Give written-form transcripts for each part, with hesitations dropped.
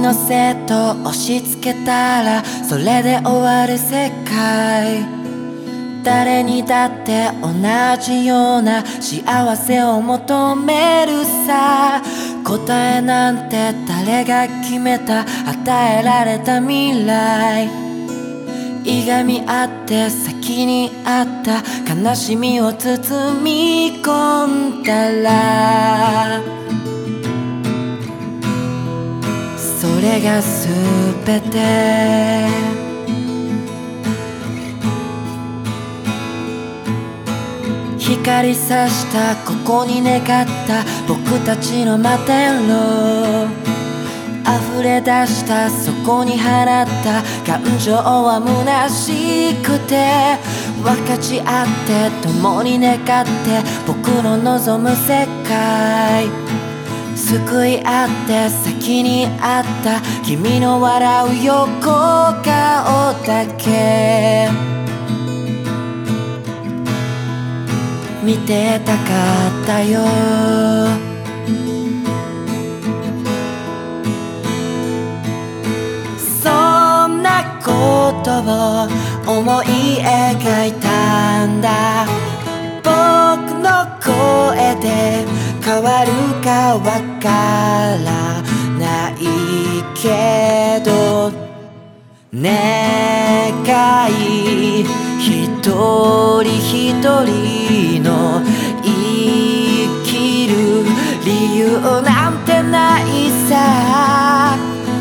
のせと押し付けたらそれで終わる世界。誰にだって同じような幸せを求めるさ。答えなんて誰が決めた与えられた未来。いがみ合って先にあった悲しみを包み込んだら、それが全て。光さしたここに願った僕たちの摩天楼。溢れ出したそこに放った感情は虚しくて、分かち合って共に願って僕の望む世界。救い合って先にあった君の笑う横顔だけ見てたかったよ。そんなことを思い描いたんだ。僕の声で変わるかわからないけど、願い一人一人の生きる理由なんてないさ。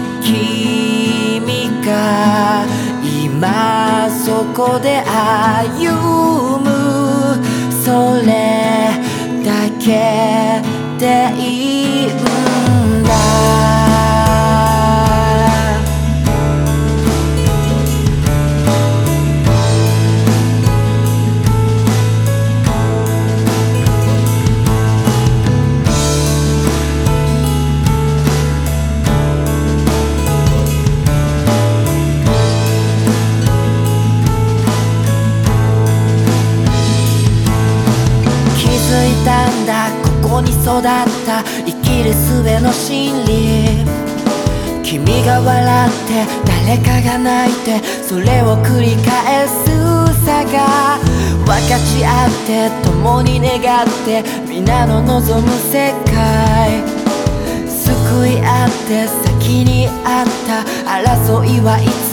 君が今そこで歩むそれだけでいいんだ。ここに育った生きる術の真理。君が笑って誰かが泣いてそれを繰り返すさが、分かち合って共に願って皆の望む世界。救い合って先にあった争いはいつ